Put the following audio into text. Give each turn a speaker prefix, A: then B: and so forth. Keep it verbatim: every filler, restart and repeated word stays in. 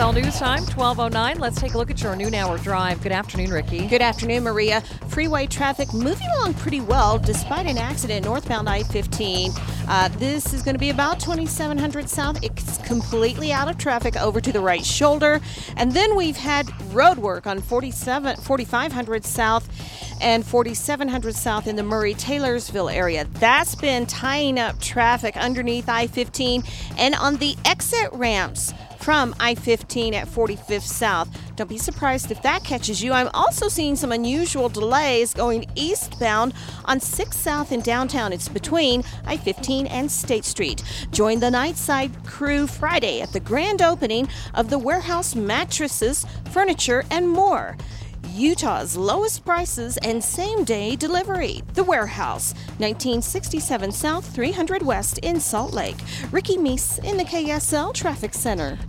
A: All news time, twelve oh nine. Let's take a look at your noon hour drive. Good afternoon, Ricky.
B: Good afternoon, Maria. Freeway traffic moving along pretty well despite an accident northbound I fifteen. Uh, this is going to be about twenty-seven hundred south. It's completely out of traffic over to the right shoulder. And then we've had road work on forty-seven, forty-five hundred south and forty-seven hundred south in the Murray-Taylorsville area. That's been tying up traffic underneath I fifteen and on the exit ramps from I fifteen at forty-fifth South. Don't be surprised if that catches you. I'm also seeing some unusual delays going eastbound on sixth South in downtown. It's between I fifteen and State Street. Join the Nightside crew Friday at the grand opening of the Warehouse Mattresses, Furniture, and More. Utah's lowest prices and same-day delivery. The Warehouse, nineteen sixty-seven South, three hundred West in Salt Lake. Ricky Meese in the K S L Traffic Center.